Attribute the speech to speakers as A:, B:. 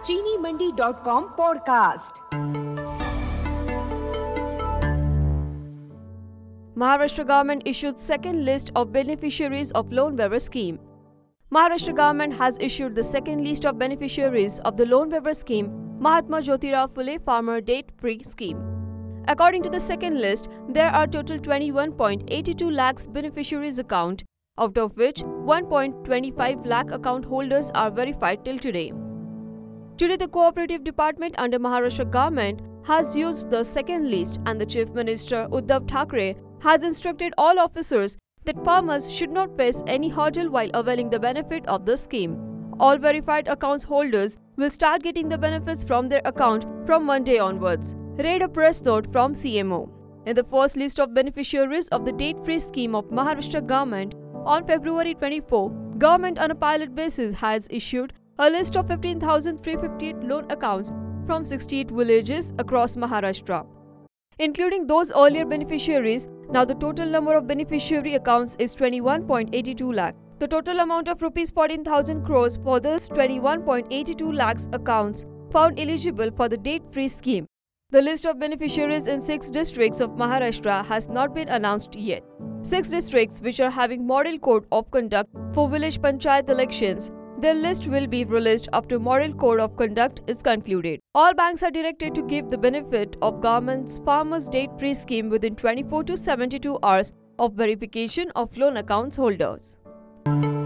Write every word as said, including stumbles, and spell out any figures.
A: चीनी Mandi dot com podcast.
B: Maharashtra government issued second list of beneficiaries of loan waiver scheme. Maharashtra government has issued the second list of beneficiaries of the loan waiver scheme, Mahatma Jyotirao Phule Farmer Debt Free Scheme. According to the second list, there are total twenty-one point eight two lakhs beneficiaries account, out of which one point two five lakh account holders are verified till today. Today, the Cooperative Department under Maharashtra government has used the second list, and the Chief Minister Uddhav Thackeray has instructed all officers that farmers should not face any hurdle while availing the benefit of the scheme. All verified accounts holders will start getting the benefits from their account from Monday onwards. Read a press note from C M O. In the first list of beneficiaries of the debt-free scheme of Maharashtra government, on February twenty-fourth, government on a pilot basis has issued a list of fifteen thousand three hundred fifty-eight loan accounts from sixty-eight villages across Maharashtra. Including those earlier beneficiaries, now the total number of beneficiary accounts is twenty-one point eight two lakh. The total amount of rupees fourteen thousand crores for this twenty-one point eight two lakhs accounts found eligible for the debt-free scheme. The list of beneficiaries in six districts of Maharashtra has not been announced yet. Six districts which are having model code of conduct for village panchayat elections, their list will be released after model code of conduct is concluded. All banks are directed to give the benefit of government's farmers debt-free scheme within twenty-four to seventy-two hours of verification of loan accounts holders.